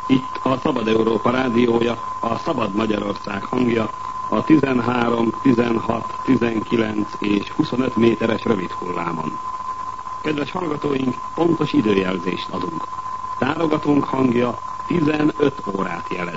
Itt a Szabad Európa rádiója, a Szabad Magyarország hangja, a 13, 16, 19 és 25 méteres rövid hullámon. Kedves hallgatóink, pontos időjelzést adunk. Tárogatónk hangja 15 órát jelez.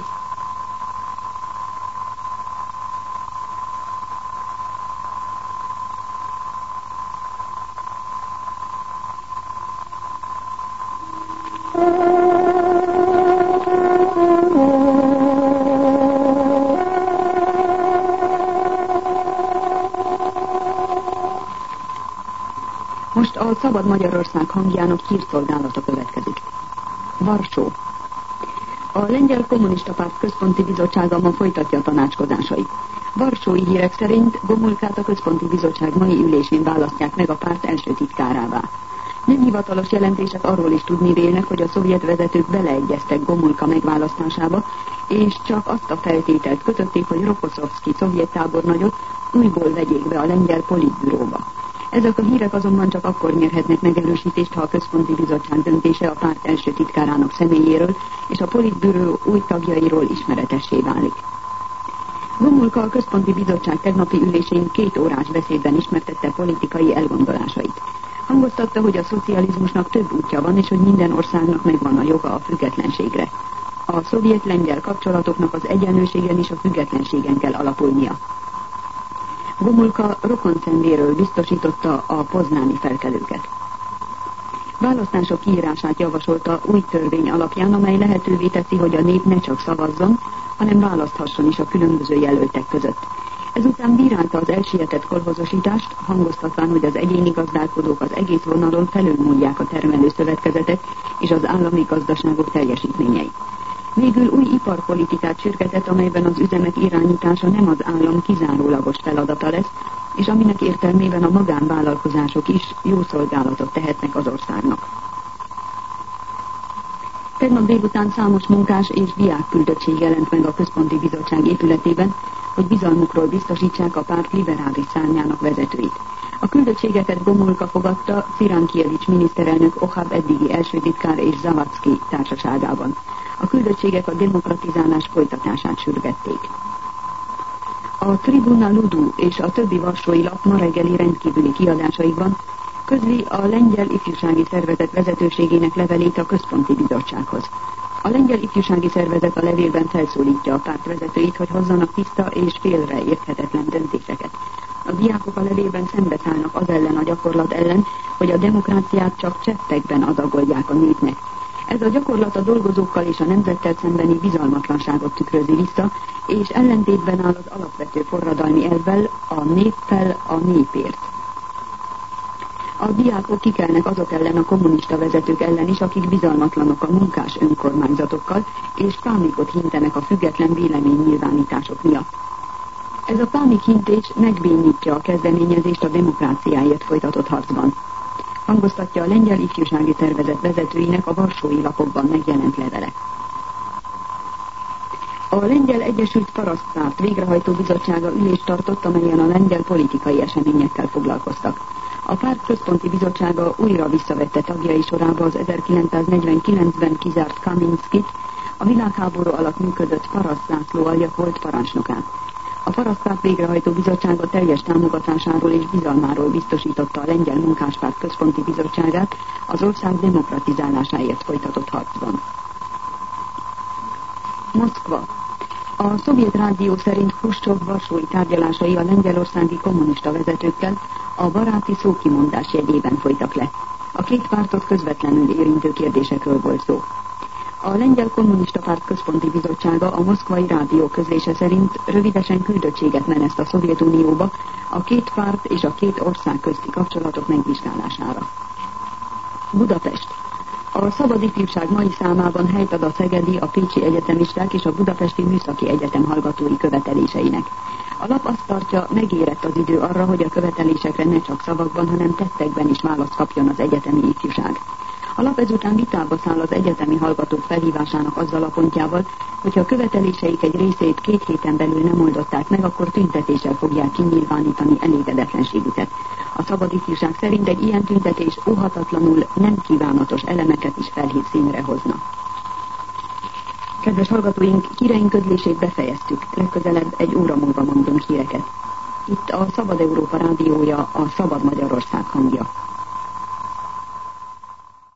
Most a Szabad Magyarország hangjának hírszolgálata következik. Varsó. A Lengyel Kommunista Párt Központi Bizottsága ma folytatja a tanácskozásait. Varsói hírek szerint Gomulkát a Központi Bizottság mai ülésén választják meg a párt első titkárává. Nem hivatalos jelentések arról is tudni vélnek, hogy a szovjet vezetők beleegyeztek Gomulka megválasztásába, és csak azt a feltételt kötötték, hogy Rokoszovszki szovjet tábornagyot újból vegyék be a lengyel politbüróba. Ezek a hírek azonban csak akkor nyerhetnek megerősítést, ha a Központi Bizottság döntése a párt első titkárának személyéről és a politbüró új tagjairól ismeretessé válik. Gomulka a Központi Bizottság tegnapi ülésén 2 órás beszédben ismertette politikai elgondolásait. Hangoztatta, hogy a szocializmusnak több útja van, és hogy minden országnak megvan a joga a függetlenségre. A szovjet-lengyel kapcsolatoknak az egyenlőségen és a függetlenségen kell alapulnia. Gomulka rokonszenvéről biztosította a poznáni felkelőket. Választások kiírását javasolta új törvény alapján, amely lehetővé teszi, hogy a nép ne csak szavazzon, hanem választhasson is a különböző jelöltek között. Ezután bírálta az elsietett kolhozosítást, hangoztatván, hogy az egyéni gazdálkodók az egész vonalon felülmúlják a termelőszövetkezetek és az állami gazdaságok teljesítményeit. Végül új iparpolitikát sürgetett, amelyben az üzemek irányítása nem az állam kizárólagos feladata lesz, és aminek értelmében a magánvállalkozások is jó szolgálatot tehetnek az országnak. Tegnap délután számos munkás és diákküldöttség jelent meg a Központi Bizottság épületében, hogy bizalmukról biztosítsák a párt liberális szárnyának vezetőit. A küldöttségeket Gomulka fogadta Cirankiewicz miniszterelnök Ohab eddigi első titkár és Zavadzki társaságában. A küldöttségek a demokratizálás folytatását sürgették. A Tribuna Ludu és a többi varsói lap ma reggeli rendkívüli kiadásaikban közli a lengyel ifjúsági szervezet vezetőségének levelét a Központi Bizottsághoz. A lengyel ifjúsági szervezet a levélben felszólítja a párt vezetőit, hogy hozzanak tiszta és félre érthetetlen döntéseket. A diákok a levélben szembeszállnak az ellen a gyakorlat ellen, hogy a demokráciát csak cseppekben adagolják a népnek. Ez a gyakorlat a dolgozókkal és a nemzettel szembeni bizalmatlanságot tükrözi vissza, és ellentétben áll az alapvető forradalmi elvvel, a néppel, a népért. A diákok kikelnek azok ellen a kommunista vezetők ellen is, akik bizalmatlanok a munkás önkormányzatokkal, és pánikot hintenek a független véleménynyilvánítások miatt. Ez a pánikhintés megbénítja a kezdeményezést a demokráciáért folytatott harcban. Hangoztatja a lengyel ifjúsági szervezet vezetőinek a varsói lapokban megjelent levele. A Lengyel Egyesült Parasztpárt végrehajtó bizottsága ülést tartott, amelyen a lengyel politikai eseményekkel foglalkoztak. A párt központi bizottsága újra visszavette tagjai sorába az 1949-ben kizárt Kaminskit, a világháború alatt működött Paraszt László aljak volt parancsnokát. A Parasztpárt végrehajtó bizottsága teljes támogatásáról és bizalmáról biztosította a lengyel munkáspárt központi bizottságát az ország demokratizálásáért folytatott harcban. Moszkva. A szovjet rádió szerint Hruscsov varsói tárgyalásai a lengyelországi kommunista vezetőkkel a baráti szókimondás jegyében folytak le. A két pártot közvetlenül érintő kérdésekről volt szó. A Lengyel Kommunista Párt Központi Bizottsága a moszkvai rádió közlése szerint rövidesen küldöttséget meneszt a Szovjetunióba a két párt és a két ország közti kapcsolatok megvizsgálására. Budapest. A Szabad Ifjúság mai számában helyt ad a szegedi, a pécsi egyetemisták és a budapesti műszaki egyetem hallgatói követeléseinek. A lap azt tartja, megérett az idő arra, hogy a követelésekre ne csak szavakban, hanem tettekben is választ kapjon az egyetemi ifjúság. A lap ezután vitába száll az egyetemi hallgatók felhívásának azzal a pontjával, hogyha a követeléseik egy részét 2 héten belül nem oldották meg, akkor tüntetéssel fogják kinyilvánítani elégedetlenségüket. A Szabad Ifjúság szerint egy ilyen tüntetés óhatatlanul nem kívánatos elemeket is felhív színre hozna. Kedves hallgatóink, híreink közlését befejeztük. Legközelebb egy óra múlva mondunk híreket. Itt a Szabad Európa rádiója, a Szabad Magyarország hangja.